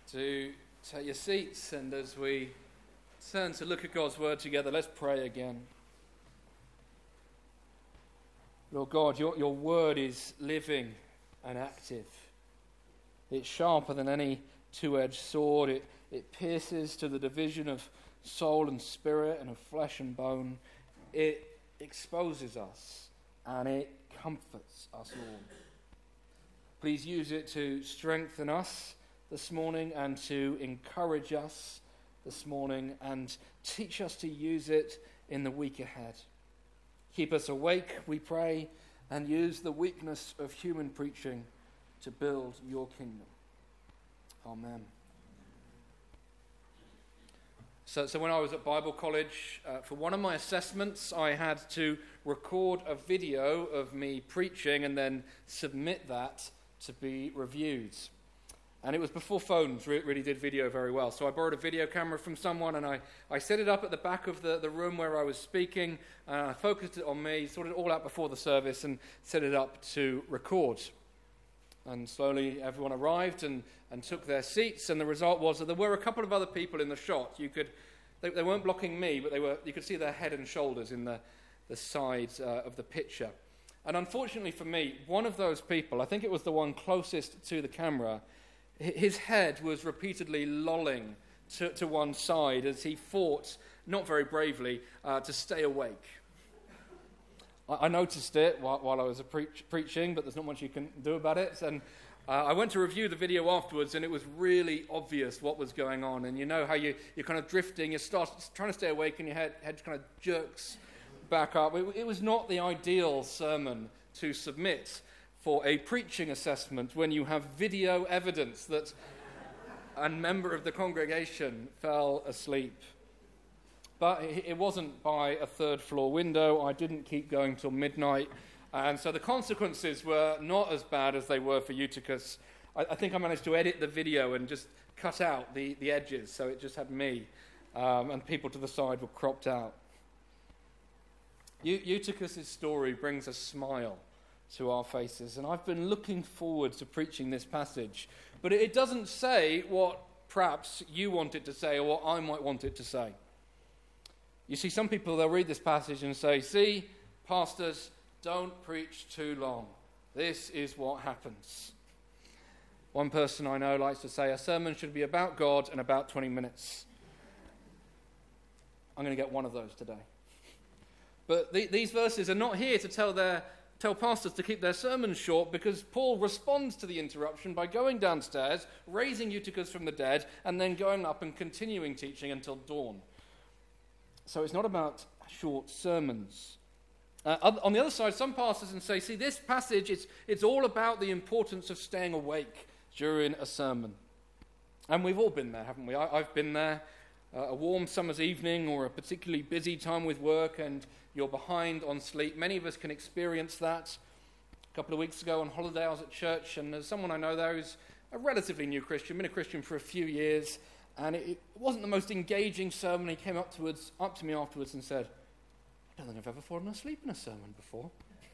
to take your seats, and as we turn to look at God's word together, let's pray again. Lord God, your word is living and active. It's sharper than any two-edged sword. It pierces to the division of soul and spirit and of flesh and bone. It exposes us and it comforts us all. Please use it to strengthen us this morning and to encourage us this morning, and teach us to use it in the week ahead. Keep us awake, we pray, and use the weakness of human preaching to build your kingdom. Amen. So when I was at Bible college, for one of my assessments, I had to record a video of me preaching and then submit that to be reviewed. And it was before phones really did video very well. So I borrowed a video camera from someone, and I set it up at the back of the room where I was speaking, and I focused it on me, sorted it all out before the service, and set it up to record. And slowly everyone arrived and took their seats, and the result was that there were a couple of other people in the shot. They weren't blocking me, but you could see their head and shoulders in the side of the picture. And unfortunately for me, one of those people, I think it was the one closest to the camera, his head was repeatedly lolling to one side as he fought, not very bravely, to stay awake. I noticed it while I was preaching, but there's not much you can do about it. And I went to review the video afterwards, and it was really obvious what was going on. And you know how you're kind of drifting, you start trying to stay awake, and your head kind of jerks back up. It was not the ideal sermon to submit for a preaching assessment when you have video evidence that a member of the congregation fell asleep. But it wasn't by a third-floor window. I didn't keep going till midnight. And so the consequences were not as bad as they were for Eutychus. I think I managed to edit the video and just cut out the edges, so it just had me, and people to the side were cropped out. Eutychus' story brings a smile to our faces, and I've been looking forward to preaching this passage. But it doesn't say what perhaps you want it to say or what I might want it to say. You see, some people, they'll read this passage and say, see, pastors, don't preach too long. This is what happens. One person I know likes to say a sermon should be about God and about 20 minutes. I'm going to get one of those today. But these verses are not here to tell pastors to keep their sermons short, because Paul responds to the interruption by going downstairs, raising Eutychus from the dead, and then going up and continuing teaching until dawn. So it's not about short sermons. On the other side, some pastors say, see, this passage, it's all about the importance of staying awake during a sermon. And we've all been there, haven't we? I've been there. A warm summer's evening or a particularly busy time with work and you're behind on sleep. Many of us can experience that. A couple of weeks ago on holiday I was at church, and there's someone I know there who's a relatively new Christian, been a Christian for a few years, and it wasn't the most engaging sermon. He came up to me afterwards and said, I don't think I've ever fallen asleep in a sermon before.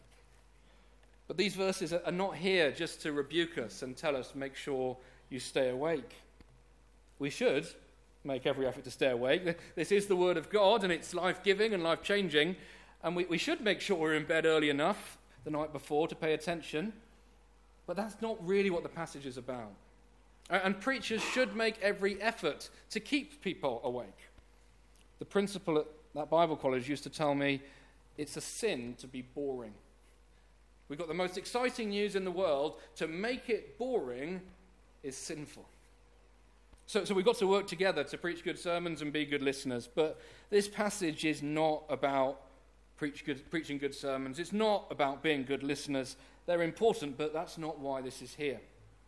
But these verses are not here just to rebuke us and tell us, make sure you stay awake. We should make every effort to stay awake. This is the Word of God, and it's life-giving and life-changing, and we should make sure we're in bed early enough the night before to pay attention, but that's not really what the passage is about. And preachers should make every effort to keep people awake. The principal at that Bible college used to tell me, it's a sin to be boring. We've got the most exciting news in the world. To make it boring is sinful. So we've got to work together to preach good sermons and be good listeners. But this passage is not about preaching good sermons. It's not about being good listeners. They're important, but that's not why this is here.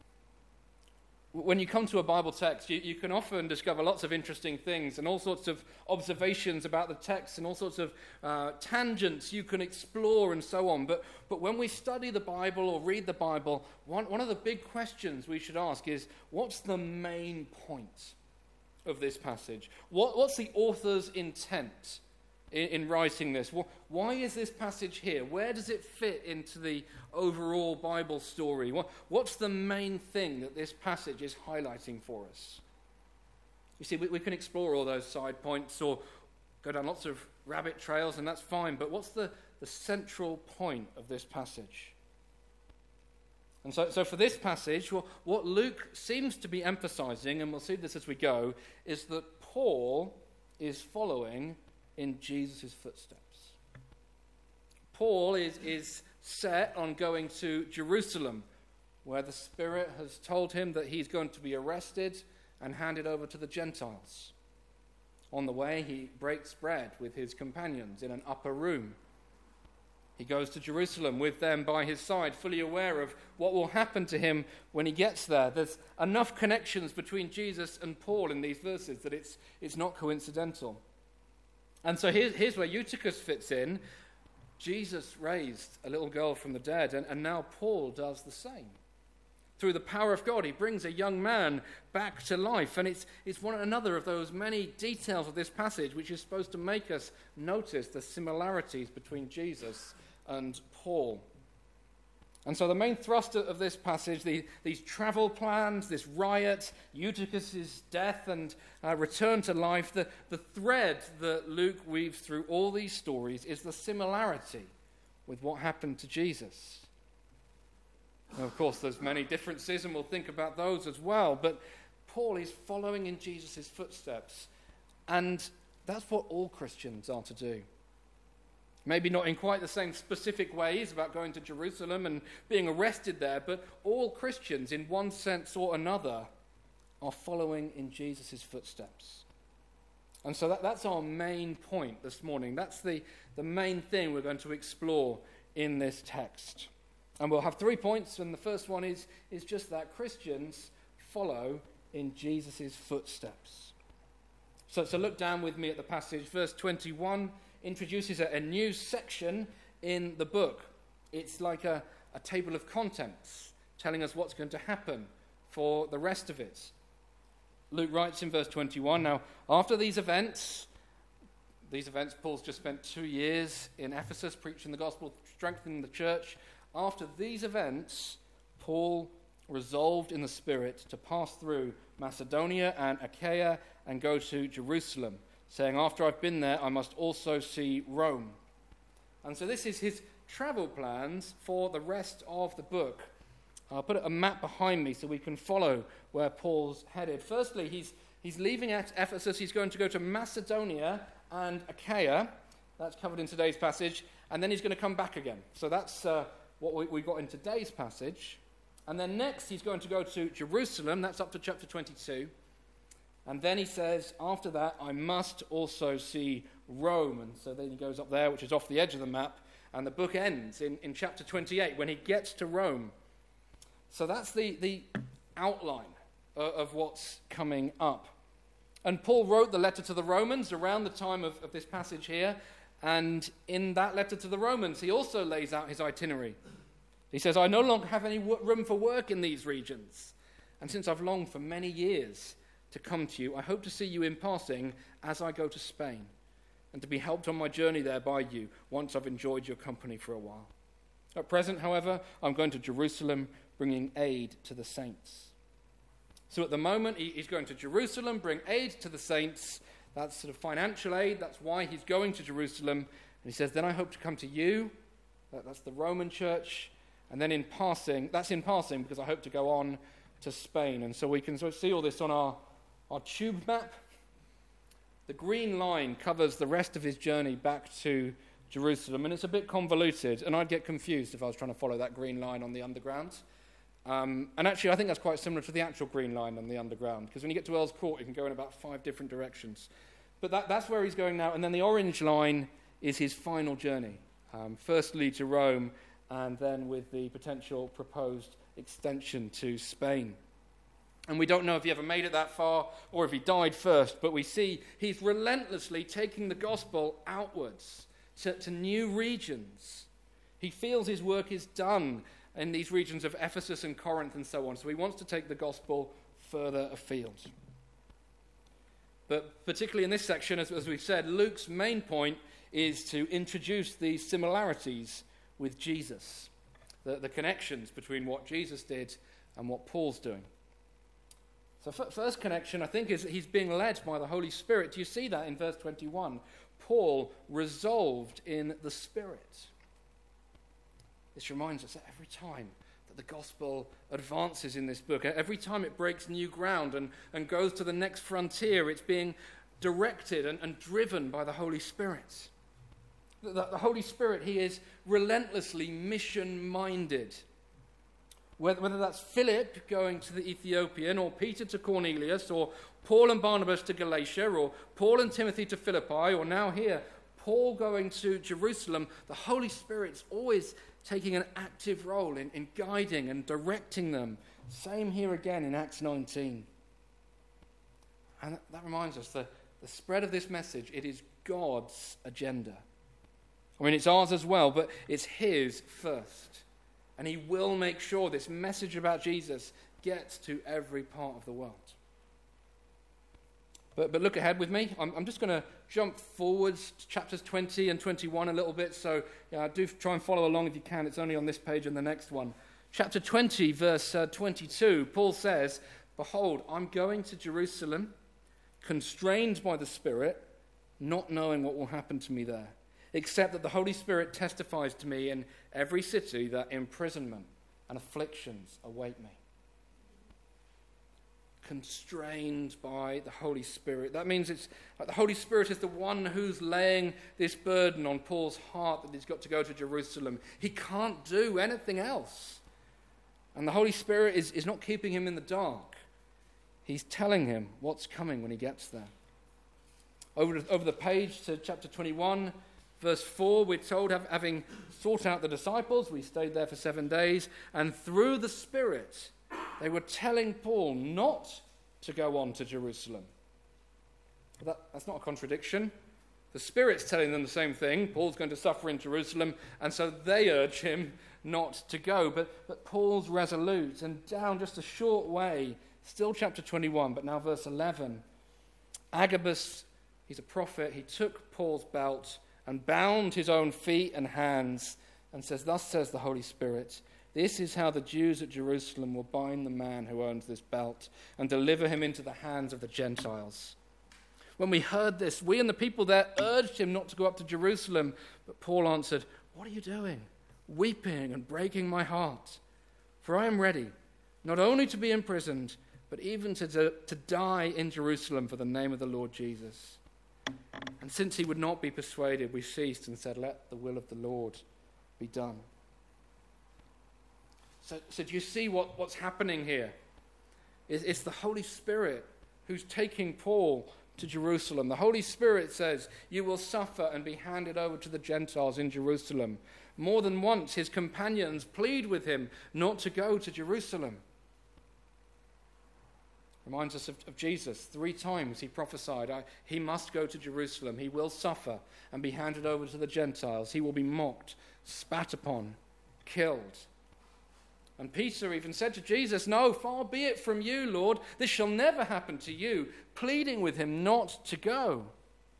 When you come to a Bible text, you can often discover lots of interesting things and all sorts of observations about the text and all sorts of tangents you can explore and so on. But when we study the Bible or read the Bible, one of the big questions we should ask is, what's the main point of this passage? What's the author's intent in writing this? Why is this passage here? Where does it fit into the overall Bible story? What's the main thing that this passage is highlighting for us? You see, we can explore all those side points or go down lots of rabbit trails, and that's fine, but what's the central point of this passage? And so for this passage, what Luke seems to be emphasizing, and we'll see this as we go, is that Paul is following in Jesus' footsteps. Paul is set on going to Jerusalem, where the Spirit has told him that he's going to be arrested and handed over to the Gentiles. On the way, he breaks bread with his companions in an upper room. He goes to Jerusalem with them by his side, fully aware of what will happen to him when he gets there. There's enough connections between Jesus and Paul in these verses that it's not coincidental. And so here's where Eutychus fits in. Jesus raised a little girl from the dead, and now Paul does the same. Through the power of God, he brings a young man back to life. And it's another of those many details of this passage which is supposed to make us notice the similarities between Jesus and Paul. And so the main thrust of this passage, these travel plans, this riot, Eutychus' death and return to life, the thread that Luke weaves through all these stories is the similarity with what happened to Jesus. And of course, there's many differences, and we'll think about those as well, but Paul is following in Jesus' footsteps, and that's what all Christians are to do. Maybe not in quite the same specific ways about going to Jerusalem and being arrested there, but all Christians, in one sense or another, are following in Jesus' footsteps. And so that's our main point this morning. That's the main thing we're going to explore in this text. And we'll have 3 points, and the first one is just that Christians follow in Jesus' footsteps. So look down with me at the passage. Verse 21 introduces a new section in the book. It's like a table of contents telling us what's going to happen for the rest of it. Luke writes in verse 21, now, after these events, Paul's just spent 2 years in Ephesus preaching the gospel, strengthening the church. After these events, Paul resolved in the Spirit to pass through Macedonia and Achaia and go to Jerusalem, saying, after I've been there, I must also see Rome. And so this is his travel plans for the rest of the book. I'll put a map behind me so we can follow where Paul's headed. Firstly, he's leaving at Ephesus. He's going to go to Macedonia and Achaia. That's covered in today's passage. And then he's going to come back again. So that's what we got in today's passage. And then next he's going to go to Jerusalem. That's up to chapter 22. And then he says, after that, I must also see Rome. And so then he goes up there, which is off the edge of the map. And the book ends in chapter 28 when he gets to Rome. So that's the outline of what's coming up. And Paul wrote the letter to the Romans around the time of this passage here. And in that letter to the Romans, he also lays out his itinerary. He says, I no longer have any room for work in these regions. And since I've longed for many years to come to you, I hope to see you in passing as I go to Spain, and to be helped on my journey there by you once I've enjoyed your company for a while. At present, however, I'm going to Jerusalem, bringing aid to the saints. So at the moment, he's going to Jerusalem, bring aid to the saints. That's sort of financial aid. That's why he's going to Jerusalem. And he says, then I hope to come to you. That's the Roman church. And then in passing because I hope to go on to Spain. And so we can sort of see all this on our tube map. The green line covers the rest of his journey back to Jerusalem. And it's a bit convoluted. And I'd get confused if I was trying to follow that green line on the underground. And actually, I think that's quite similar to the actual green line on the underground. Because when you get to Earl's Court, you can go in about 5 different directions. But that's where he's going now. And then the orange line is his final journey. Firstly to Rome, and then with the potential proposed extension to Spain. And we don't know if he ever made it that far or if he died first, but we see he's relentlessly taking the gospel outwards to new regions. He feels his work is done in these regions of Ephesus and Corinth and so on, so he wants to take the gospel further afield. But particularly in this section, as we've said, Luke's main point is to introduce these similarities with Jesus, the connections between what Jesus did and what Paul's doing. So first connection, I think, is that he's being led by the Holy Spirit. Do you see that in verse 21? Paul resolved in the Spirit. This reminds us that every time that the gospel advances in this book, every time it breaks new ground and goes to the next frontier, it's being directed and driven by the Holy Spirit. The Holy Spirit, he is relentlessly mission-minded. Whether that's Philip going to the Ethiopian, or Peter to Cornelius, or Paul and Barnabas to Galatia, or Paul and Timothy to Philippi, or now here, Paul going to Jerusalem, the Holy Spirit's always taking an active role in guiding and directing them. Same here again in Acts 19. And that reminds us that the spread of this message, it is God's agenda. I mean, it's ours as well, but it's his first. And he will make sure this message about Jesus gets to every part of the world. But look ahead with me. I'm just going to jump forwards to chapters 20 and 21 a little bit. So do try and follow along if you can. It's only on this page and the next one. Chapter 20, verse 22, Paul says, "Behold, I'm going to Jerusalem, constrained by the Spirit, not knowing what will happen to me there, except that the Holy Spirit testifies to me in every city that imprisonment and afflictions await me." Constrained by the Holy Spirit. That means it's like the Holy Spirit is the one who's laying this burden on Paul's heart that he's got to go to Jerusalem. He can't do anything else. And the Holy Spirit is not keeping him in the dark. He's telling him what's coming when he gets there. Over the page to chapter 21, verse 4, we're told, having sought out the disciples, we stayed there for 7 days, and through the Spirit, they were telling Paul not to go on to Jerusalem. That's not a contradiction. The Spirit's telling them the same thing. Paul's going to suffer in Jerusalem, and so they urge him not to go. But Paul's resolute, and down just a short way, still chapter 21, but now verse 11. Agabus, he's a prophet, he took Paul's belt and bound his own feet and hands, and says, "Thus says the Holy Spirit, this is how the Jews at Jerusalem will bind the man who owns this belt and deliver him into the hands of the Gentiles." When we heard this, we and the people there urged him not to go up to Jerusalem, but Paul answered, "What are you doing? Weeping and breaking my heart? For I am ready, not only to be imprisoned, but even to die in Jerusalem for the name of the Lord Jesus." And since he would not be persuaded, we ceased and said, "Let the will of the Lord be done." So do you see what's happening here? It's the Holy Spirit who's taking Paul to Jerusalem. The Holy Spirit says, "You will suffer and be handed over to the Gentiles in Jerusalem." More than once, his companions plead with him not to go to Jerusalem. Reminds us of Jesus. 3 times he prophesied, he must go to Jerusalem. He will suffer and be handed over to the Gentiles. He will be mocked, spat upon, killed. And Peter even said to Jesus, "No, far be it from you, Lord. This shall never happen to you," pleading with him not to go.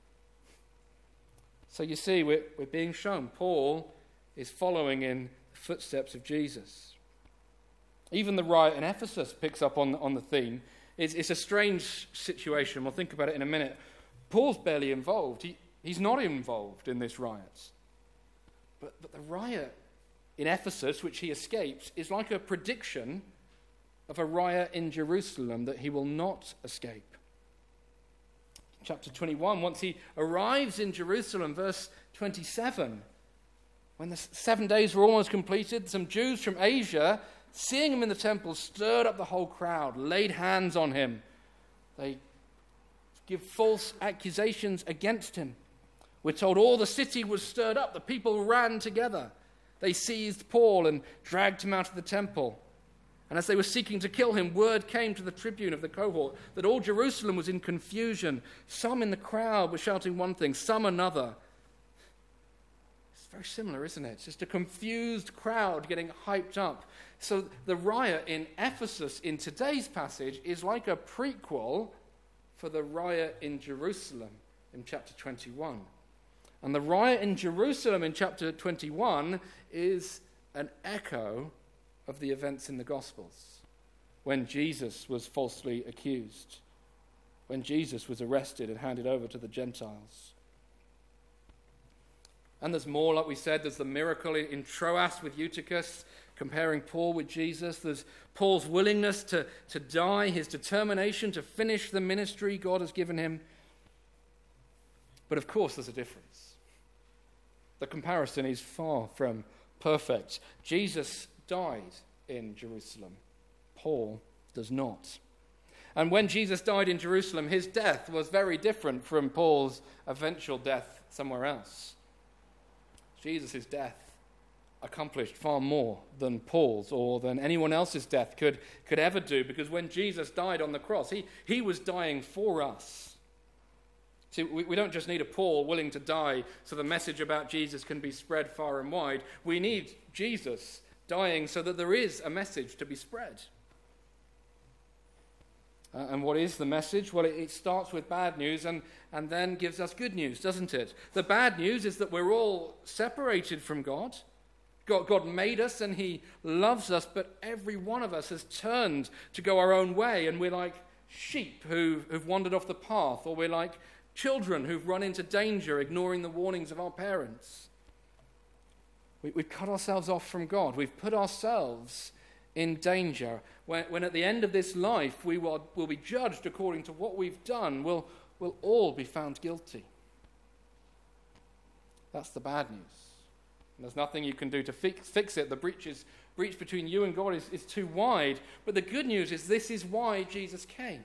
So you see, we're being shown Paul is following in the footsteps of Jesus. Even the riot in Ephesus picks up on the theme. It's a strange situation. We'll think about it in a minute. Paul's barely involved. He's not involved in this riot. But the riot in Ephesus, which he escapes, is like a prediction of a riot in Jerusalem that he will not escape. Chapter 21, once he arrives in Jerusalem, verse 27, when the 7 days were almost completed, some Jews from Asia, seeing him in the temple, stirred up the whole crowd, laid hands on him. They give false accusations against him. We're told all the city was stirred up. The people ran together. They seized Paul and dragged him out of the temple. And as they were seeking to kill him, word came to the tribune of the cohort that all Jerusalem was in confusion. Some in the crowd were shouting one thing, some another. It's very similar, isn't it? It's just a confused crowd getting hyped up. So the riot in Ephesus in today's passage is like a prequel for the riot in Jerusalem in chapter 21. And the riot in Jerusalem in chapter 21 is an echo of the events in the Gospels, when Jesus was falsely accused, when Jesus was arrested and handed over to the Gentiles. And there's more, like we said. There's the miracle in Troas with Eutychus, comparing Paul with Jesus. There's Paul's willingness to die, his determination to finish the ministry God has given him. But of course there's a difference. The comparison is far from perfect. Jesus died in Jerusalem. Paul does not. And when Jesus died in Jerusalem, his death was very different from Paul's eventual death somewhere else. Jesus' death accomplished far more than Paul's or than anyone else's death could ever do, because when Jesus died on the cross, he was dying for us. See, we don't just need a Paul willing to die so the message about Jesus can be spread far and wide. We need Jesus dying so that there is a message to be spread. And what is the message? Well, it starts with bad news and then gives us good news, doesn't it? The bad news is that we're all separated from God. God made us and he loves us, but every one of us has turned to go our own way, and we're like sheep who've wandered off the path, or we're like children who've run into danger, ignoring the warnings of our parents. We've cut ourselves off from God. We've put ourselves in danger. When at the end of this life we will be judged according to what we've done, we'll all be found guilty. That's the bad news. And there's nothing you can do to fix it. The breach between you and God is too wide. But the good news is this is why Jesus came.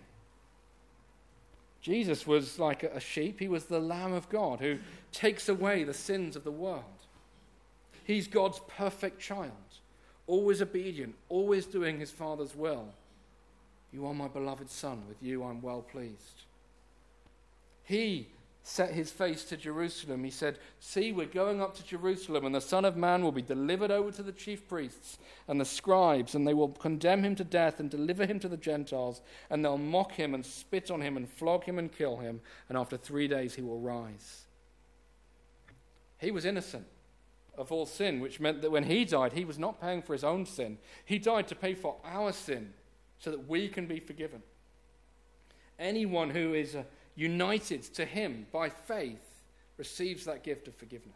Jesus was like a sheep. He was the Lamb of God who takes away the sins of the world. He's God's perfect child, always obedient, always doing his Father's will. You are my beloved Son. With you I'm well pleased. He set his face to Jerusalem. He said, see, we're going up to Jerusalem, and the Son of Man will be delivered over to the chief priests and the scribes, and they will condemn him to death and deliver him to the Gentiles, and they'll mock him and spit on him and flog him and kill him, and after 3 days he will rise. He was innocent of all sin, which meant that when he died, he was not paying for his own sin. He died to pay for our sin so that we can be forgiven. Anyone who is united to him by faith receives that gift of forgiveness.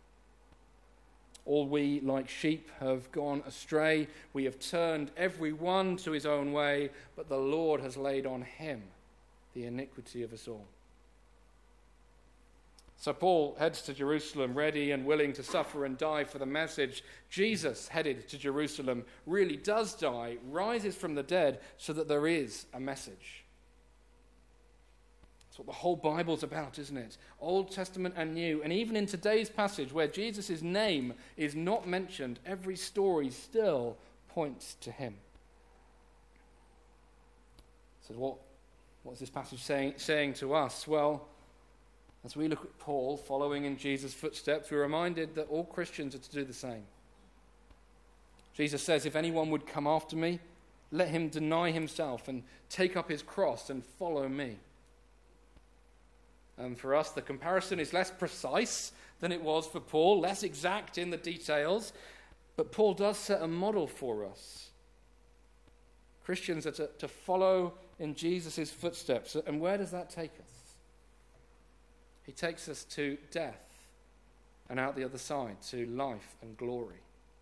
All we, like sheep, have gone astray. We have turned every one to his own way, but the Lord has laid on him the iniquity of us all. So Paul heads to Jerusalem, ready and willing to suffer and die for the message. Jesus, headed to Jerusalem, really does die, rises from the dead, so that there is a message. That's what the whole Bible's about, isn't it? Old Testament and New. And even in today's passage, where Jesus' name is not mentioned, every story still points to him. So what is this passage saying to us? Well, as we look at Paul following in Jesus' footsteps, we're reminded that all Christians are to do the same. Jesus says, if anyone would come after me, let him deny himself and take up his cross and follow me. And for us, the comparison is less precise than it was for Paul, less exact in the details, but Paul does set a model for us. Christians are to follow in Jesus' footsteps. And where does that take us? He takes us to death and out the other side, to life and glory.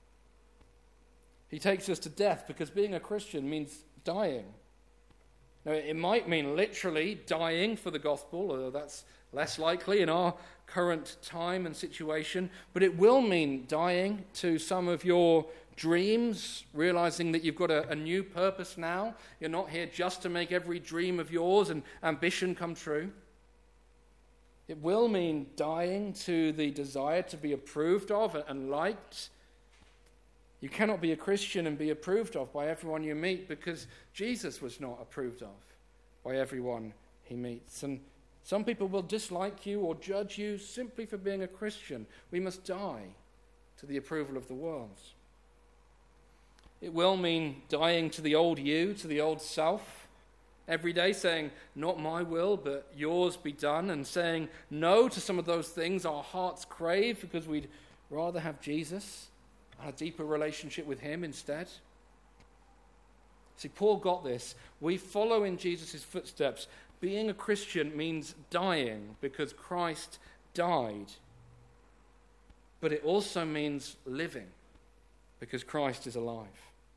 He takes us to death because being a Christian means dying. Now, it might mean literally dying for the gospel, although that's less likely in our current time and situation, but it will mean dying to some of your dreams, realizing that you've got a new purpose now. You're not here just to make every dream of yours and ambition come true. It will mean dying to the desire to be approved of and liked. You cannot be a Christian and be approved of by everyone you meet, because Jesus was not approved of by everyone he meets. And some people will dislike you or judge you simply for being a Christian. We must die to the approval of the world. It will mean dying to the old you, to the old self, every day, saying, not my will, but yours be done, and saying no to some of those things our hearts crave because we'd rather have Jesus and a deeper relationship with him instead? See, Paul got this. We follow in Jesus' footsteps. Being a Christian means dying because Christ died. But it also means living because Christ is alive.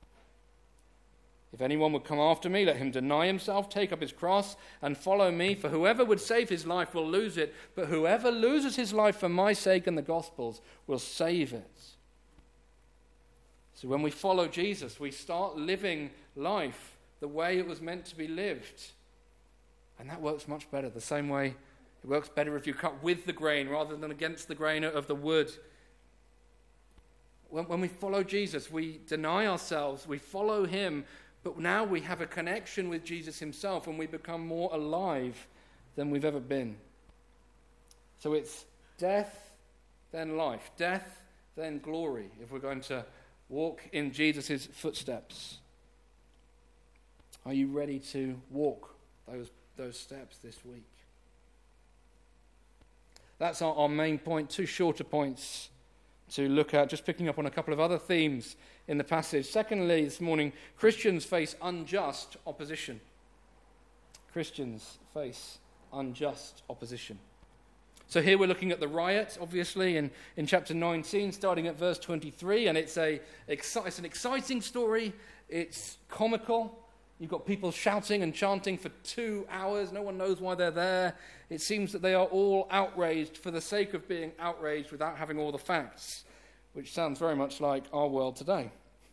If anyone would come after me, let him deny himself, take up his cross, and follow me. For whoever would save his life will lose it, but whoever loses his life for my sake and the gospel's will save it. So when we follow Jesus, we start living life the way it was meant to be lived. And that works much better. The same way it works better if you cut with the grain rather than against the grain of the wood. When we follow Jesus, we deny ourselves, we follow him, but now we have a connection with Jesus himself and we become more alive than we've ever been. So it's death, then life. Death, then glory, if we're going to walk in Jesus' footsteps. Are you ready to walk those steps this week? That's our main point. Two shorter points to look at, just picking up on a couple of other themes in the passage. Secondly, this morning, Christians face unjust opposition. Christians face unjust opposition. So here we're looking at the riot, obviously, in chapter 19, starting at verse 23, and it's an exciting story. It's comical. You've got people shouting and chanting for 2 hours. No one knows why they're there. It seems that they are all outraged for the sake of being outraged without having all the facts, which sounds very much like our world today.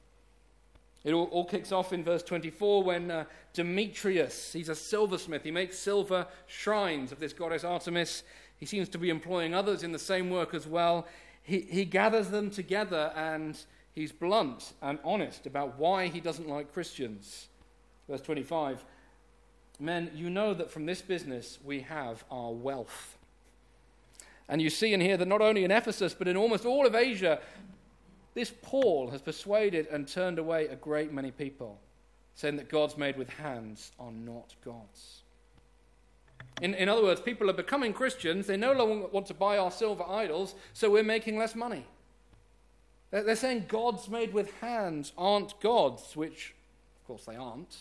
It all kicks off in verse 24 when Demetrius, he's a silversmith. He makes silver shrines of this goddess Artemis. He seems to be employing others in the same work as well. He gathers them together and he's blunt and honest about why he doesn't like Christians. Verse 25, men, you know that from this business we have our wealth. And you see and hear that not only in Ephesus, but in almost all of Asia, this Paul has persuaded and turned away a great many people, saying that gods made with hands are not gods. In other words, people are becoming Christians. They no longer want to buy our silver idols, so we're making less money. They're saying gods made with hands aren't gods, which, of course, they aren't.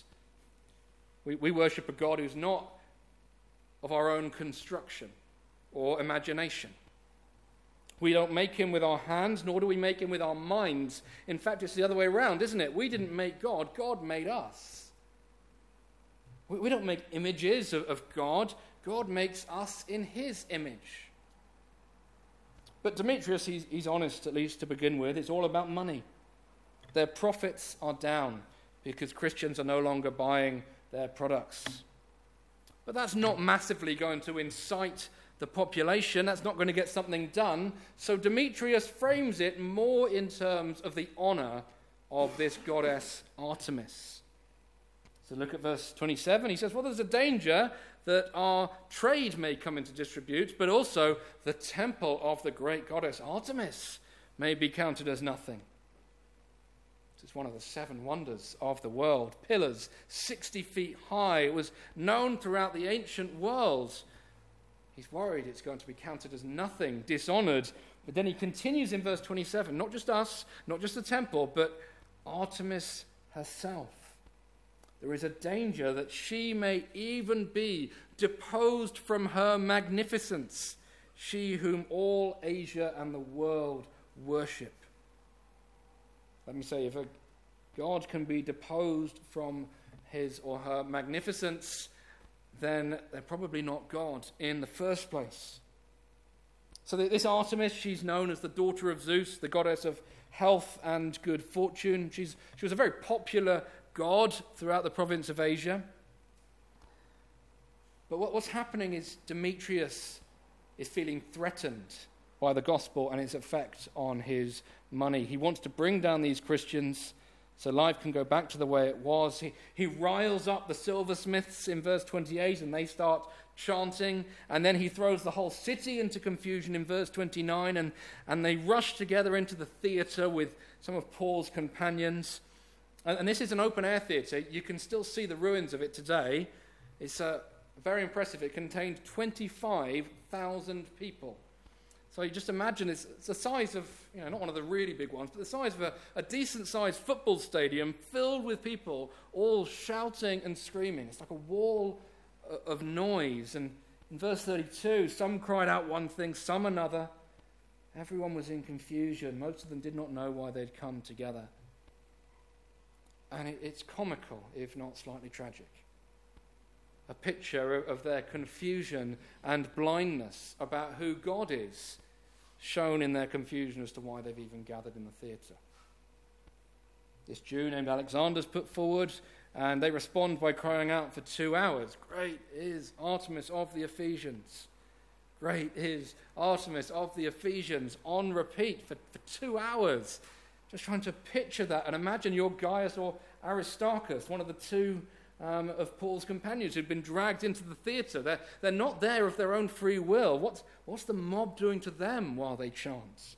We worship a God who's not of our own construction or imagination. We don't make him with our hands, nor do we make him with our minds. In fact, it's the other way around, isn't it? We didn't make God. God made us. We don't make images of God. God makes us in his image. But Demetrius, he's honest, at least to begin with. It's all about money. Their profits are down because Christians are no longer buying their products. But that's not massively going to incite the population. That's not going to get something done. So Demetrius frames it more in terms of the honor of this goddess Artemis. So look at verse 27. He says, well, there's a danger that our trade may come into disrepute, but also the temple of the great goddess Artemis may be counted as nothing. It's one of the 7 wonders of the world. Pillars 60 feet high. It was known throughout the ancient world. He's worried it's going to be counted as nothing, dishonored. But then he continues in verse 27, not just us, not just the temple, but Artemis herself. There is a danger that she may even be deposed from her magnificence, she whom all Asia and the world worship. Let me say, if a God can be deposed from his or her magnificence, then they're probably not God in the first place. So this Artemis, she's known as the daughter of Zeus, the goddess of health and good fortune. She was a very popular god throughout the province of Asia. But what's happening is Demetrius is feeling threatened by the gospel and its effect on his money. He wants to bring down these Christians so life can go back to the way it was. He riles up the silversmiths in verse 28 and they start chanting, and then he throws the whole city into confusion in verse 29 and they rush together into the theatre with some of Paul's companions. And this is an open-air theatre. You can still see the ruins of it today. It's very impressive. It contained 25,000 people. So you just imagine it's the size of, not one of the really big ones, but the size of a decent-sized football stadium filled with people all shouting and screaming. It's like a wall of noise. And in verse 32, some cried out one thing, some another. Everyone was in confusion. Most of them did not know why they'd come together. And it's comical, if not slightly tragic. A picture of their confusion and blindness about who God is, shown in their confusion as to why they've even gathered in the theatre. This Jew named Alexander is put forward, and they respond by crying out for 2 hours, "Great is Artemis of the Ephesians." Great is Artemis of the Ephesians, on repeat for 2 hours. Just trying to picture that and imagine you're Gaius or Aristarchus, one of the two of Paul's companions who'd been dragged into the theatre. They're not there of their own free will. What's the mob doing to them while they chant?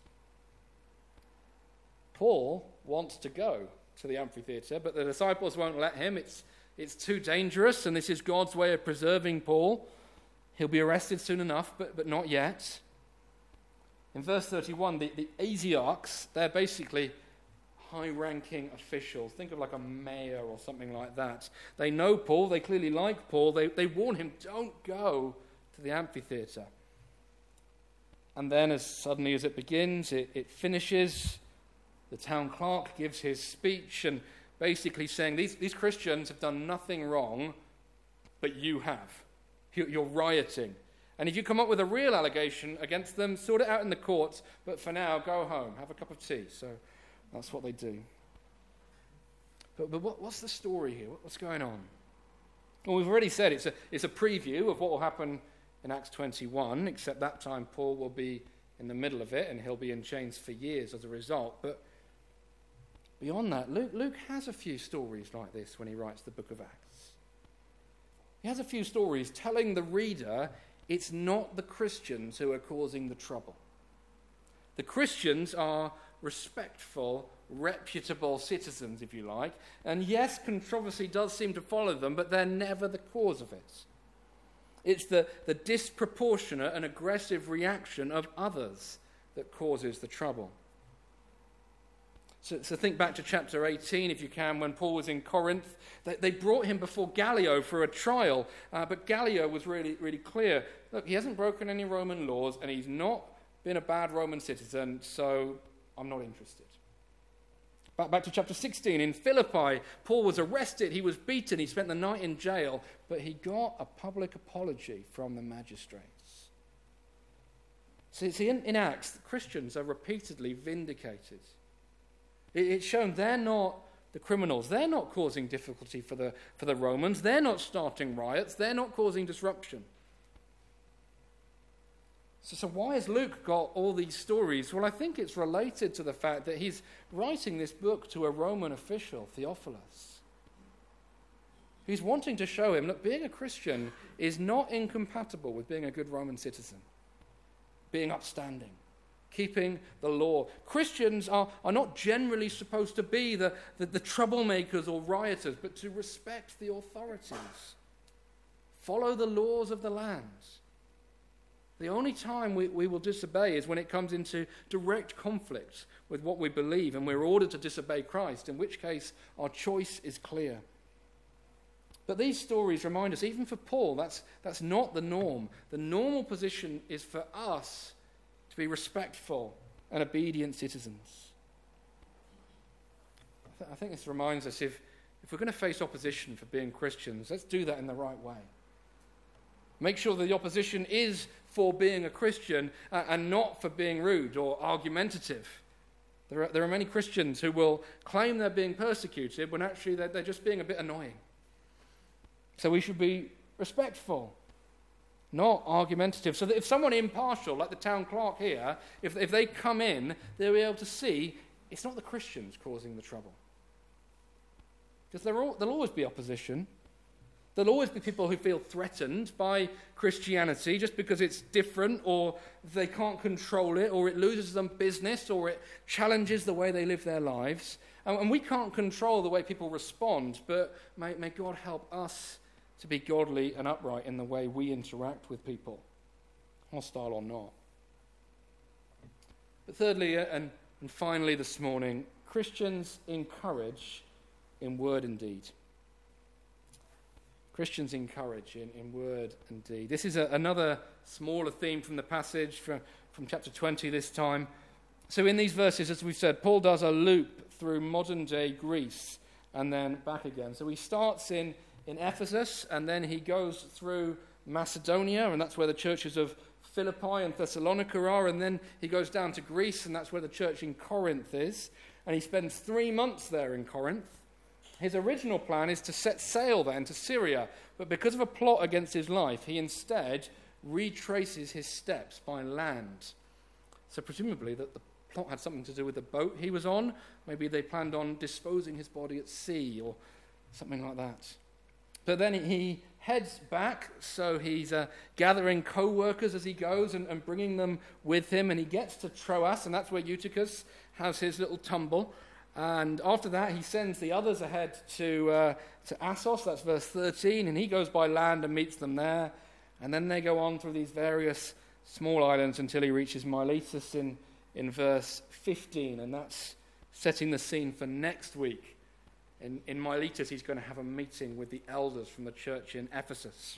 Paul wants to go to the amphitheatre, but the disciples won't let him. It's too dangerous, and this is God's way of preserving Paul. He'll be arrested soon enough, but not yet. In verse 31, the Asiarchs, they're basically high-ranking officials. Think of like a mayor or something like that. They know Paul. They clearly like Paul. They warn him, don't go to the amphitheatre. And then as suddenly as it begins, it finishes. The town clerk gives his speech and basically saying, these Christians have done nothing wrong, but you have. You're rioting. And if you come up with a real allegation against them, sort it out in the courts, but for now, go home, have a cup of tea. So that's what they do. But what's the story here? What's going on? Well, we've already said it's a preview of what will happen in Acts 21, except that time Paul will be in the middle of it and he'll be in chains for years as a result. But beyond that, Luke has a few stories like this when he writes the book of Acts. He has a few stories telling the reader it's not the Christians who are causing the trouble. The Christians are respectful, reputable citizens, if you like. And yes, controversy does seem to follow them, but they're never the cause of it. It's the disproportionate and aggressive reaction of others that causes the trouble. So think back to chapter 18, if you can, when Paul was in Corinth. They brought him before Gallio for a trial, but Gallio was really, really clear. Look, he hasn't broken any Roman laws, and he's not been a bad Roman citizen, so I'm not interested. Back to chapter 16, in Philippi, Paul was arrested, he was beaten, he spent the night in jail, but he got a public apology from the magistrates. See, in Acts, the Christians are repeatedly vindicated. It's shown they're not the criminals. They're not causing difficulty for the Romans. They're not starting riots. They're not causing disruption. So why has Luke got all these stories? Well, I think it's related to the fact that he's writing this book to a Roman official, Theophilus. He's wanting to show him that being a Christian is not incompatible with being a good Roman citizen, being upstanding, keeping the law. Christians are not generally supposed to be the troublemakers or rioters, but to respect the authorities. Follow the laws of the land. The only time we will disobey is when it comes into direct conflict with what we believe and we're ordered to disobey Christ, in which case our choice is clear. But these stories remind us, even for Paul, that's not the norm. The normal position is for us to be respectful and obedient citizens. I think this reminds us, if we're going to face opposition for being Christians, let's do that in the right way. Make sure that the opposition is for being a Christian and not for being rude or argumentative. There are many Christians who will claim they're being persecuted when actually they're just being a bit annoying. So we should be respectful, not argumentative, so that if someone impartial, like the town clerk here, if they come in, they'll be able to see it's not the Christians causing the trouble. Because there'll always be opposition. There'll always be people who feel threatened by Christianity just because it's different, or they can't control it, or it loses them business, or it challenges the way they live their lives. And we can't control the way people respond, but may God help us to be godly and upright in the way we interact with people, hostile or not. But thirdly, and finally this morning, Christians encourage in word and deed. Christians encourage in word and deed. This is another smaller theme from the passage from chapter 20 this time. So in these verses, as we've said, Paul does a loop through modern-day Greece and then back again. So he starts in Ephesus, and then he goes through Macedonia, and that's where the churches of Philippi and Thessalonica are, and then he goes down to Greece, and that's where the church in Corinth is, and he spends 3 months there in Corinth. His original plan is to set sail then to Syria, but because of a plot against his life, he instead retraces his steps by land. So presumably that the plot had something to do with the boat he was on. Maybe they planned on disposing his body at sea or something like that. But then he heads back, so he's gathering co-workers as he goes and bringing them with him, and he gets to Troas, and that's where Eutychus has his little tumble. And after that, he sends the others ahead to Assos, that's verse 13, and he goes by land and meets them there. And then they go on through these various small islands until he reaches Miletus in verse 15, and that's setting the scene for next week. In Miletus, he's going to have a meeting with the elders from the church in Ephesus.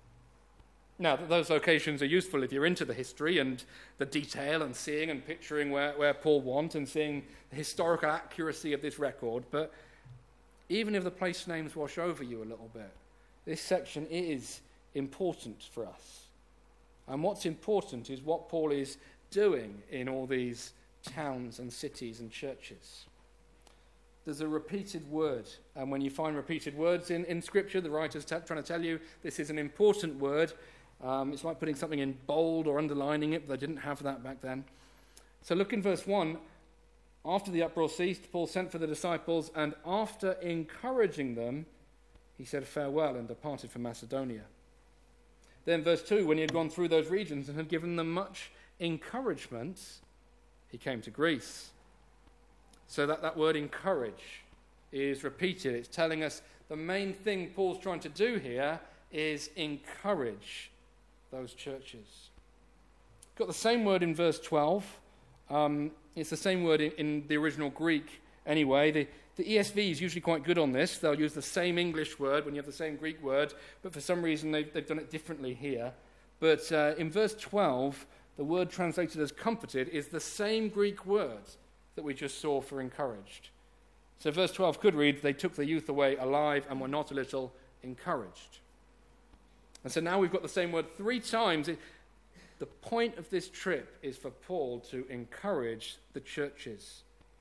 Now, those locations are useful if you're into the history and the detail and seeing and picturing where Paul went and seeing the historical accuracy of this record. But even if the place names wash over you a little bit, this section is important for us. And what's important is what Paul is doing in all these towns and cities and churches. There's a repeated word, and when you find repeated words in Scripture, the writer's trying to tell you this is an important word. It's like putting something in bold or underlining it, but they didn't have that back then. So look in verse 1. After the uproar ceased, Paul sent for the disciples, and after encouraging them, he said farewell and departed for Macedonia. Then verse 2, when he had gone through those regions and had given them much encouragement, he came to Greece. So that word encourage is repeated. It's telling us the main thing Paul's trying to do here is encourage those churches. Got the same word in verse 12. It's the same word in the original Greek anyway. The ESV is usually quite good on this. They'll use the same English word when you have the same Greek word, but for some reason they've done it differently here. But in verse 12, the word translated as comforted is the same Greek word that we just saw for encouraged. So verse 12 could read, they took the youth away alive and were not a little encouraged. And so now we've got the same word 3 times. The point of this trip is for Paul to encourage the churches.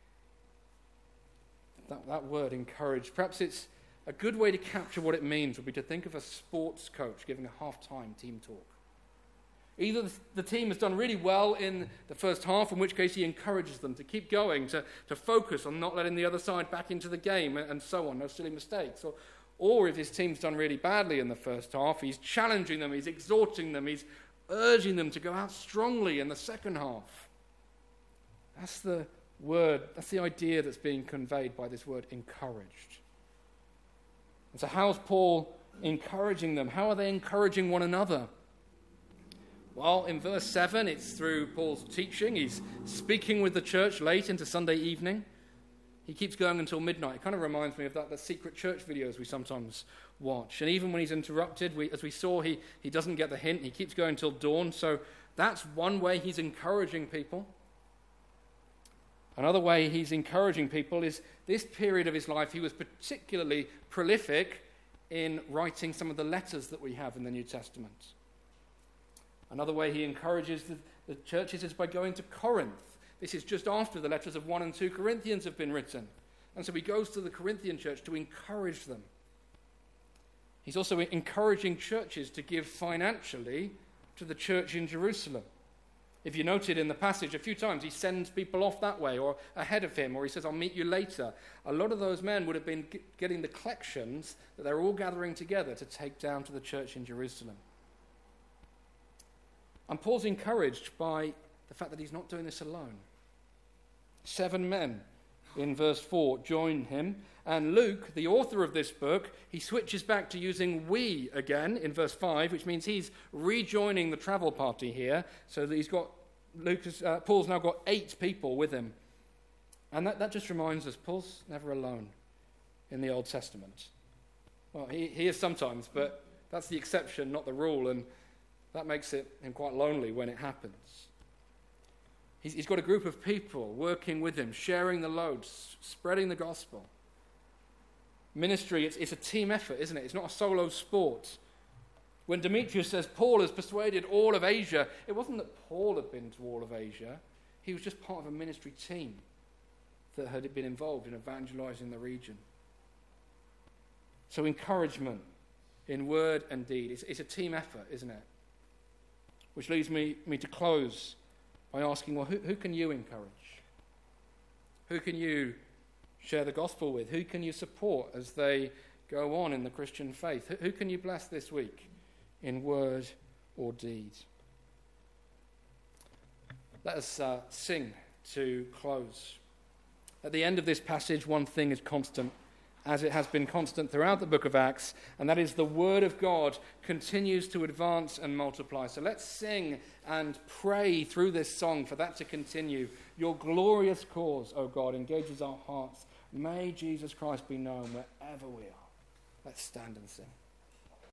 That word, encourage, perhaps it's a good way to capture what it means would be to think of a sports coach giving a half-time team talk. Either the team has done really well in the first half, in which case he encourages them to keep going, to focus on not letting the other side back into the game and so on, no silly mistakes. Or if his team's done really badly in the first half, he's challenging them, he's exhorting them, he's urging them to go out strongly in the second half. That's the word, that's the idea that's being conveyed by this word encouraged. And so how's Paul encouraging them? How are they encouraging one another? Well, in verse 7, it's through Paul's teaching. He's speaking with the church late into Sunday evening. He keeps going until midnight. It kind of reminds me of the secret church videos we sometimes watch. And even when he's interrupted, as we saw, he doesn't get the hint. He keeps going till dawn. So that's one way he's encouraging people. Another way he's encouraging people is this period of his life, he was particularly prolific in writing some of the letters that we have in the New Testament. Another way he encourages the churches is by going to Corinth. This is just after the letters of 1 and 2 Corinthians have been written. And so he goes to the Corinthian church to encourage them. He's also encouraging churches to give financially to the church in Jerusalem. If you noted in the passage a few times, he sends people off that way or ahead of him, or he says, I'll meet you later. A lot of those men would have been getting the collections that they're all gathering together to take down to the church in Jerusalem. And Paul's encouraged by the fact that he's not doing this alone. 7 men in verse 4 join him, And Luke, the author of this book, he switches back to using we again in verse 5, which means he's rejoining the travel party here, so that Paul's now got 8 people with him. And that just reminds us, Paul's never alone in the Old Testament. Well, he is sometimes, but that's the exception, not the rule, and that makes him quite lonely when it happens. He's got a group of people working with him, sharing the loads, spreading the gospel. Ministry, it's a team effort, isn't it? It's not a solo sport. When Demetrius says Paul has persuaded all of Asia, it wasn't that Paul had been to all of Asia. He was just part of a ministry team that had been involved in evangelizing the region. So encouragement in word and deed. It's a team effort, isn't it? Which leads me to close by asking, well, who can you encourage? Who can you share the gospel with? Who can you support as they go on in the Christian faith? Who can you bless this week in word or deed? Let us sing to close. At the end of this passage, one thing is constant, as it has been constant throughout the book of Acts, and that is the word of God continues to advance and multiply. So let's sing and pray through this song for that to continue. Your glorious cause, O God, engages our hearts. May Jesus Christ be known wherever we are. Let's stand and sing.